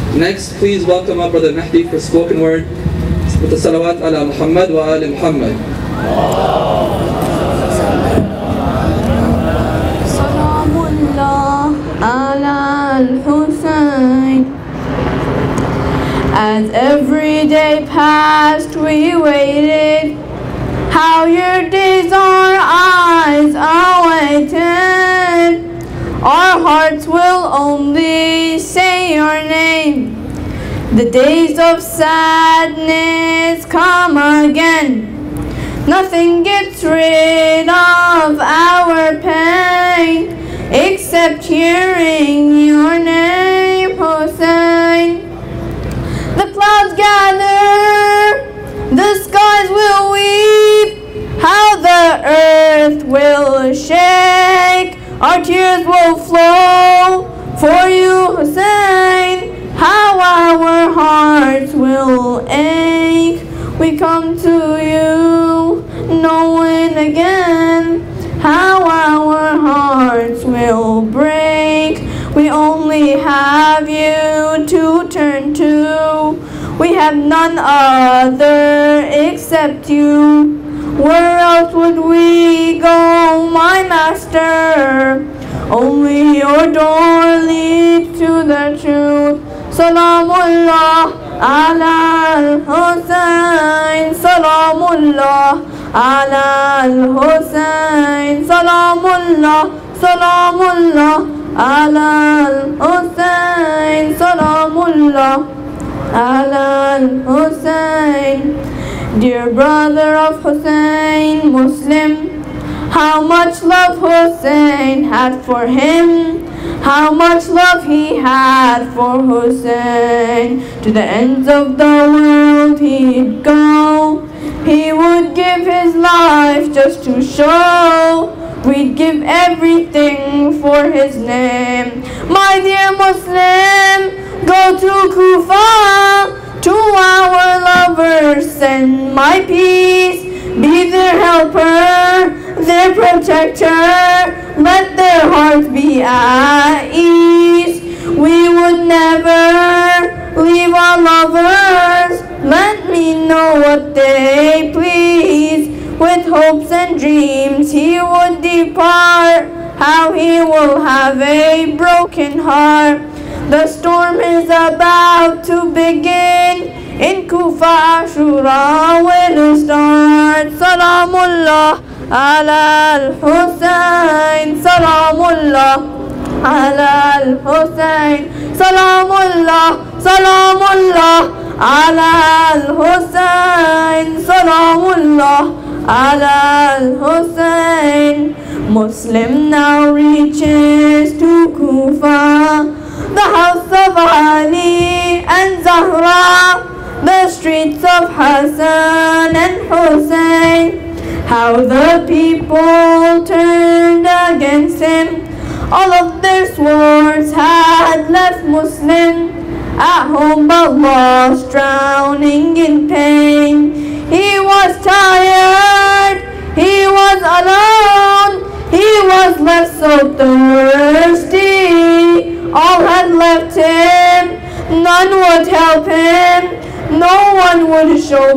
Next, please welcome our Brother Mahdi for spoken word with the salawat ala Muhammad wa ali Muhammad. Salamullah ala al-Husayn. As every day passed, we waited how your days our eyes awaited. Our hearts will only say your name. The days of sadness come again. Nothing gets rid of our pain except hearing your name, Hussein. The clouds gather, the skies will weep, how the earth will shake. Our tears will flow for you, Hussein, how our hearts will ache. We come to you, knowing again how our hearts will break. We only have you to turn to. We have none other except you. Where else would we go, my master? Only your door leads to the truth. Salamullah ala al-Husayn. Salamullah ala al-Husayn. Salamullah, salamullah ala al-Husayn. Salamullah ala al-Husayn. Dear brother of Hussein, Muslim, how much love Hussein had for him, how much love he had for Hussein. To the ends of the world he'd go, he would give his life just to show we'd give everything for his name. My dear Muslim, go to Kufa, to our lovers send my peace. Be their helper, their protector, let their hearts be at ease. We would never leave our lovers, let me know what they please. With hopes and dreams he would depart, how he will have a broken heart. The storm is about to begin, in Kufa Ashura will start. Salamullah ala al-Husayn. Salamullah ala al-Husayn. Salamullah, salamullah ala al-Husayn. Salamullah ala al-Husayn. Muslim now reaches to Kufa, the house of Ali and Zahra, the streets of Hassan and Hussein. How the people turned against him, all of their swords had left Muslim at home but lost, drowning in pain. He was tired, he was alone, he was left so thirsty. All had left him, none would help him, no one would show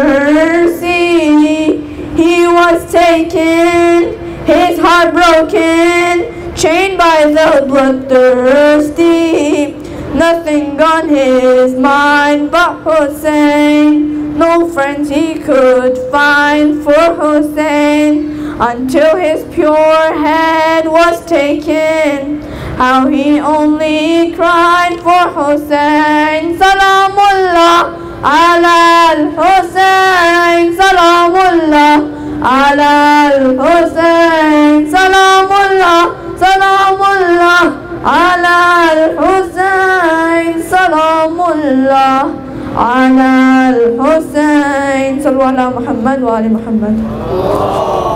mercy. He was taken, his heart broken, chained by the bloodthirsty. Nothing on his mind but Hussein, no friends he could find for Hussein, until his pure head was taken. How he only cried for Hussein. Salamullah ala al-Husayn. Salamullah ala al-Husayn. Salamullah, salamullah ala al-Husayn. Salamullah ala al-Husayn. Sallu ala Muhammad wa ali Muhammad.